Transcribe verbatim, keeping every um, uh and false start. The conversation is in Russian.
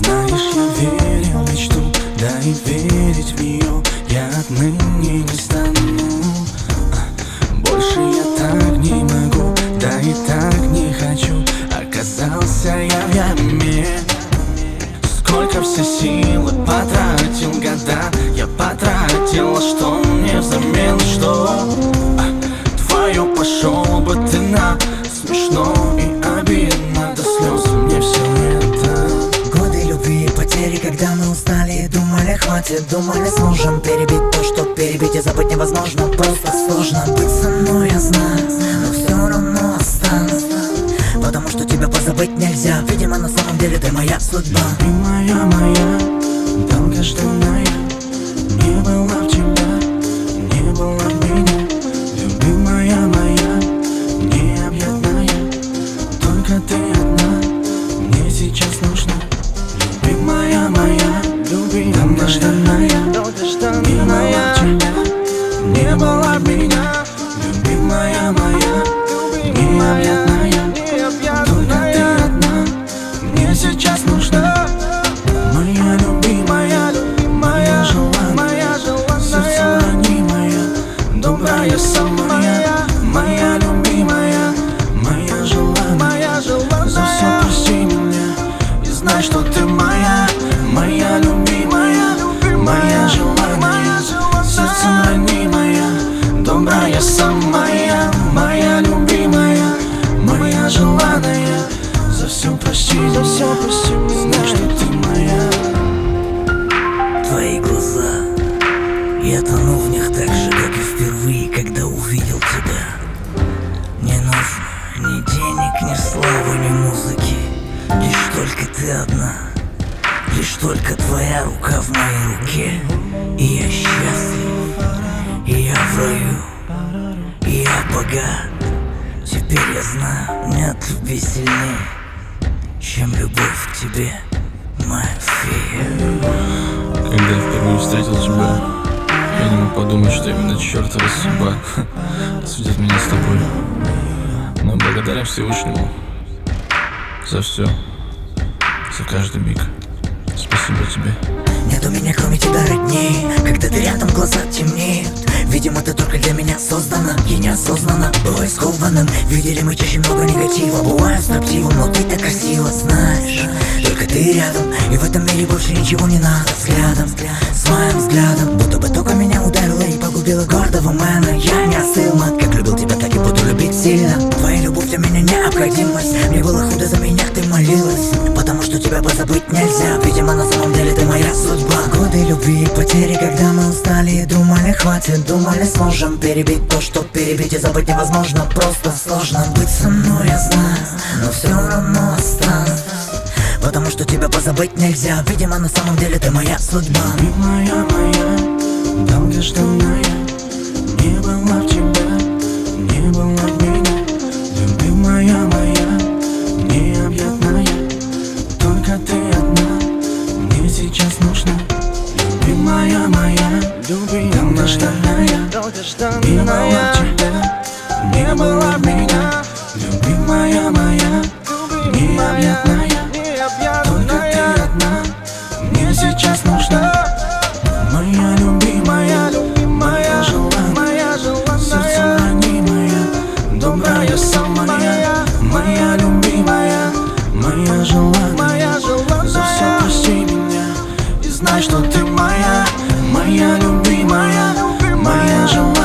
Знаешь, я верил в мечту, да и верить в нее я отныне не стану. Больше я так не могу, да и так не хочу. Оказался я в яме. Сколько все силы потратил, года я потратил, а что мне взамен, что? Твое пошел бы ты на. Смешно и обидно до слез мне все это. Годы любви и потери, когда мы устали и думали хватит. Думали, сможем перебить то, что перебить и забыть невозможно. Просто сложно быть со мной, я знаю, но все равно останусь, потому что тебя позабыть нельзя. Видимо, на самом деле ты моя судьба. Любимая моя, долгожданная, не была в тебя, не была в меня. Любимая моя, необъятная, только ты одна мне сейчас нужна. Любимая моя, долгожданная, не была в тебя, не была в меня. Любимая моя, необъятная, только ты одна мне сейчас нужна. Моя любимая, моя желанная, сердце ранимая, добрая самая. Моя любимая, моя желанная, за все прости меня и знай, что ты моя. Моя любимая, моя желанная, сердце ранимая, добрая самая. Моя любимая, моя желанная, за все прости, за все прости меня, знай, что ты моя. Твои глаза, я тону в них так же, как и впервые, когда увидел тебя. Не нужно ни денег, ни славы, ни музыки, лишь только ты одна, лишь только твоя рука в моей руке. И я счастлив, и я в раю, и я богат. Теперь я знаю, нет любви сильнее, чем любовь к тебе, моя фея. Когда я впервые встретил тебя, я не мог подумать, что именно чертова судьба сведет меня с тобой. Но благодарен Всевышнему за все, за каждый миг. Спасибо тебе. Нет у меня кроме тебя родней, когда ты рядом, глаза темнеют. Видимо, ты только для меня создана. Я неосознанно бываю скованным. Видели мы чаще много негатива, бываю строптивым, но ты так красиво, знаешь. Только ты рядом, и в этом мире больше ничего не надо. Взглядом, с моим взглядом, будто бы только меня ударила и погубила гордого мэна. Я не остыл, мат, как любил тебя, так и буду любить сильно. Твоя любовь для меня необходимость. Мне было худо, за меня ты молилась, потому что тебя позабыть нельзя. Видимо, на самом деле ты моя судьба. Годы любви и потери, когда мы устали и думали хватит. Думали, сможем перебить то, что перебить и забыть невозможно. Просто сложно быть со мной, я знаю, но все равно останусь, потому что тебя позабыть нельзя. Видимо, на самом деле ты моя судьба. Любимая моя, долгожданная, не была в тебя, не была в меня. Любимая моя, необъятная, только ты одна мне сейчас нужна. Любимая моя, долгожданная, не была в тебя, не была в меня. Любимая моя, необъятная, только ты одна мне сейчас нужна. Моя любимая, моя желанная, сердце ранимая, добрая самая. Моя любимая, моя желанная, за все прости меня и знай, что ты моя. Моя любимая, моя желанная,